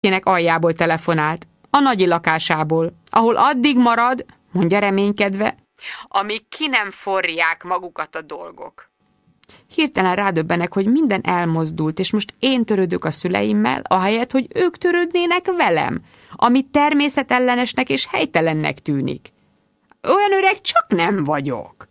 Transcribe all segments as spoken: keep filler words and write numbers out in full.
kinek aljából telefonált, a nagyi lakásából, ahol addig marad, mondja reménykedve, amíg ki nem forrják magukat a dolgok. Hirtelen rádöbbenek, hogy minden elmozdult, és most én törődök a szüleimmel, ahelyett, hogy ők törődnének velem, ami természetellenesnek és helytelennek tűnik. Olyan öreg csak nem vagyok.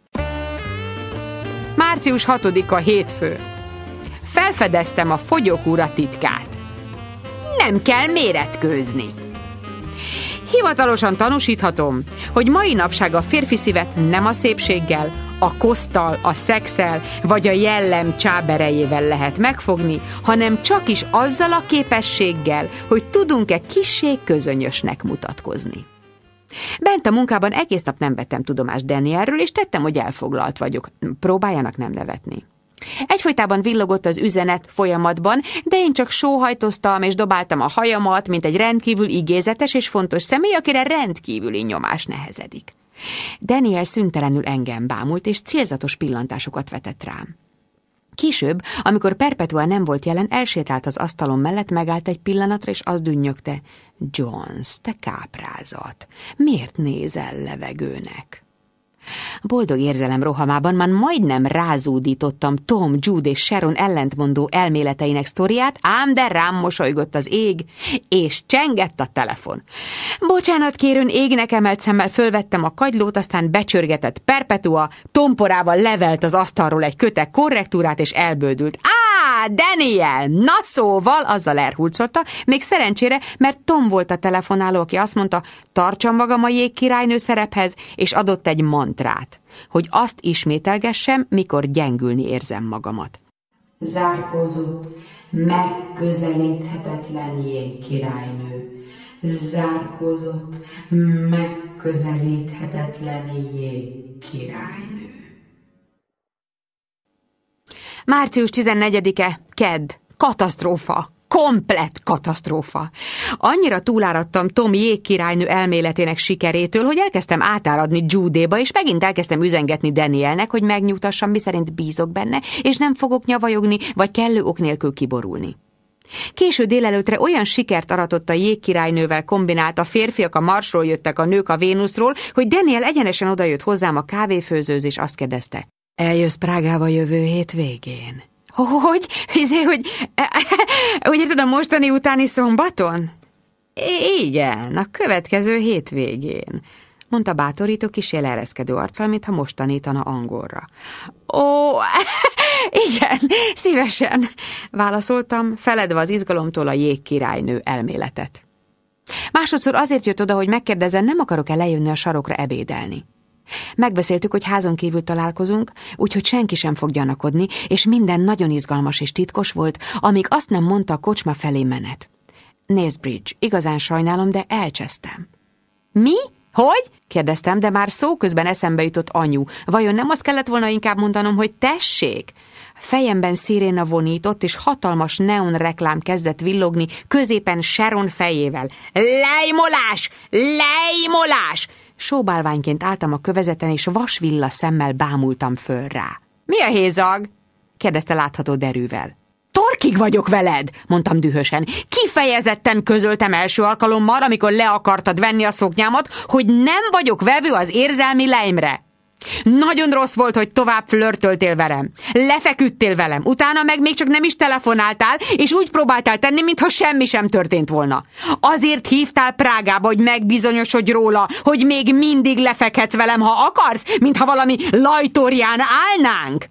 március hatodika hétfő. Felfedeztem a fogyókúra titkát. Nem kell méretkőzni. Hivatalosan tanúsíthatom, hogy mai napság a férfi szívet nem a szépséggel, a koszttal, a szexszel vagy a jellem csáberejével lehet megfogni, hanem csak is azzal a képességgel, hogy tudunk-e kissé közönyösnek mutatkozni. Bent a munkában egész nap nem vettem tudomást Danielről, és tettem, hogy elfoglalt vagyok. Próbáljanak nem nevetni. Egyfolytában villogott az üzenet folyamatban, de én csak sóhajtoztam és dobáltam a hajamat, mint egy rendkívül igézetes és fontos személy, akire rendkívüli nyomás nehezedik. Daniel szüntelenül engem bámult, és célzatos pillantásokat vetett rám. Később, amikor Perpetua nem volt jelen, elsétált az asztalon mellett, megállt egy pillanatra, és azt dünnyögte: Jones, te káprázat, miért nézel levegőnek? Boldog érzelem rohamában már majdnem rázúdítottam Tom, Jude és Sharon ellentmondó elméleteinek sztoriát, ám de rám mosolygott az ég, és csengett a telefon. Bocsánat kérőn, égnek emelt szemmel fölvettem a kagylót, aztán becsörgetett Perpetua, tomporával levelt az asztalról egy kötek korrektúrát, és elbődült. Á, Daniel! Na szóval, azzal elhurcolta, még szerencsére, mert Tom volt a telefonáló, aki azt mondta, tartsam magam a jégkirálynő szerephez, és adott egy mantrát, hogy azt ismételgessem, mikor gyengülni érzem magamat. Zárkózott, megközelíthetetlen jégkirálynő. Zárkózott, megközelíthetetlen jégkirálynő. március tizennegyedike, kedd, katasztrófa, komplett katasztrófa. Annyira túláradtam Tom jégkirálynő elméletének sikerétől, hogy elkezdtem átáradni Judéba, és megint elkezdtem üzengetni Danielnek, hogy megnyugtassam, miszerint bízok benne, és nem fogok nyavajogni, vagy kellő ok nélkül kiborulni. Késő délelőttre olyan sikert aratott a jégkirálynővel kombinált, a férfiak a Marsról jöttek, a nők a Vénuszról, hogy Daniel egyenesen odajött hozzám a kávéfőzőz, és azt kérdezte: eljössz Prágába jövő hét végén? Hogy? Hogy, hogy, hogy érted, a mostani utáni szombaton? Igen, a következő hétvégén, mondta bátorító, kis jelereszkedő arccal, mintha most tanítana angolra. Ó, igen, szívesen, válaszoltam, feledve az izgalomtól a jégkirálynő elméletet. Másodszor azért jött oda, hogy megkérdezzen, nem akarok-e lejönni a sarokra ebédelni. Megbeszéltük, hogy házon kívül találkozunk, úgyhogy senki sem fog gyanakodni, és minden nagyon izgalmas és titkos volt, amíg azt nem mondta a kocsma felé menet. Nézd, Bridge, igazán sajnálom, de elcsesztem. Mi? Hogy? kérdeztem, de már szó közben eszembe jutott anyu. Vajon nem azt kellett volna inkább mondanom, hogy tessék? Fejemben sziréna vonított, és hatalmas neon reklám kezdett villogni, középen Sharon fejével. Lejmolás! Lejmolás! Sóbálványként álltam a kövezeten, és vasvilla szemmel bámultam föl rá. Mi a hézag? kérdezte látható derűvel. Torkig vagyok veled, mondtam dühösen. Kifejezetten közöltem első alkalommal, amikor le akartad venni a szoknyámat, hogy nem vagyok vevő az érzelmi lejmre. Nagyon rossz volt, hogy tovább flörtöltél velem. Lefeküdtél velem, utána meg még csak nem is telefonáltál, és úgy próbáltál tenni, mintha semmi sem történt volna. Azért hívtál Prágába, hogy megbizonyosodj róla, hogy még mindig lefekhetsz velem, ha akarsz, mintha valami lajtorján állnánk.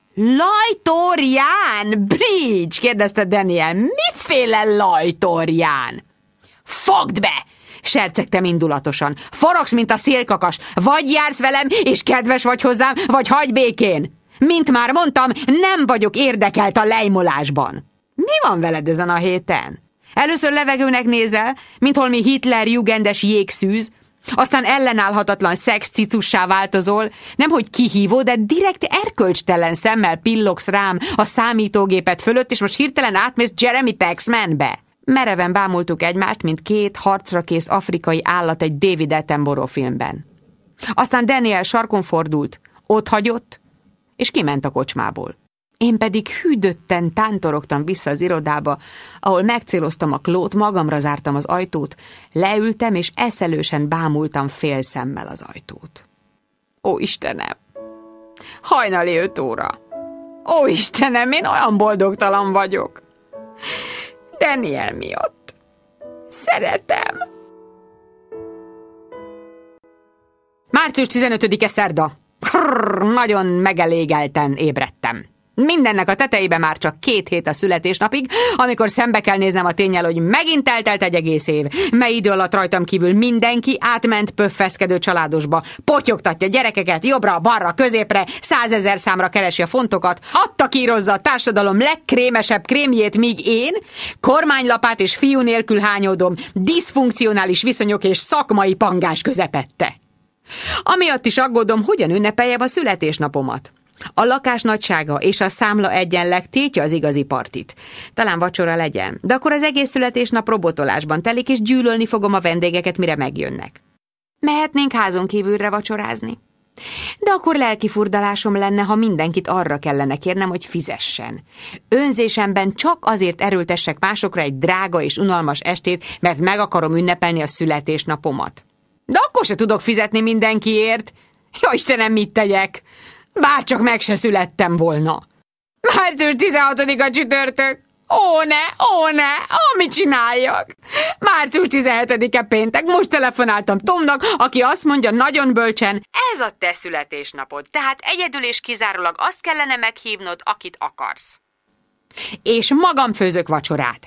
Lajtorján? Bridge, kérdezte Daniel. Miféle lajtorján? Fogd be! Sercegtem indulatosan. Forogsz, mint a szélkakas. Vagy jársz velem, és kedves vagy hozzám, vagy hagyj békén. Mint már mondtam, nem vagyok érdekelt a lejmolásban. Mi van veled ezen a héten? Először levegőnek nézel, mint holmi Hitler jugendes jégszűz, aztán ellenállhatatlan szexcicussá változol, nemhogy kihívó, de direkt erkölcstelen szemmel pillogsz rám a számítógépet fölött, és most hirtelen átmész Jeremy Paxmanbe. Mereven bámultuk egymást, mint két harcra kész afrikai állat egy David Attenborough filmben. Aztán Daniel sarkon fordult, otthagyott, és kiment a kocsmából. Én pedig hűdötten tántorogtam vissza az irodába, ahol megcéloztam a klót, magamra zártam az ajtót, leültem és eszelősen bámultam fél szemmel az ajtót. Ó, Istenem! Hajnali öt óra. Ó, Istenem, én olyan boldogtalan vagyok. Daniel miatt. Szeretem. március tizenötödike szerda. Krrr, nagyon megelégelten ébredtem. Mindennek a tetejébe már csak két hét a születésnapig, amikor szembe kell néznem a ténnyel, hogy megint eltelt egy egész év, mely idő alatt rajtam kívül mindenki átment pöffeszkedő családosba, potyogtatja gyerekeket jobbra-balra, középre, százezer számra keresi a fontokat, attakírozza a társadalom legkrémesebb krémjét, míg én kormánylapát és fiú nélkül hányódom, diszfunkcionális viszonyok és szakmai pangás közepette. Amiatt is aggódom, hogyan ünnepeljem a születésnapomat. A lakás nagysága és a számla egyenleg tiltja az igazi partit. Talán vacsora legyen, de akkor az egész születésnap robotolásban telik, és gyűlölni fogom a vendégeket, mire megjönnek. Mehetnénk házon kívülre vacsorázni. De akkor lelki furdalásom lenne, ha mindenkit arra kellene kérnem, hogy fizessen. Önzésemben csak azért erőltessek másokra egy drága és unalmas estét, mert meg akarom ünnepelni a születésnapomat. De akkor se tudok fizetni mindenkiért. Jó Istenem, mit tegyek? Bárcsak meg se születtem volna. március tizenhatodika csütörtök. Ó ne, ó ne, ó, mit csináljak? március tizenhetedike péntek, most telefonáltam Tomnak, aki azt mondja nagyon bölcsen, ez a te születésnapod, tehát egyedül és kizárólag azt kellene meghívnod, akit akarsz. És magam főzök vacsorát.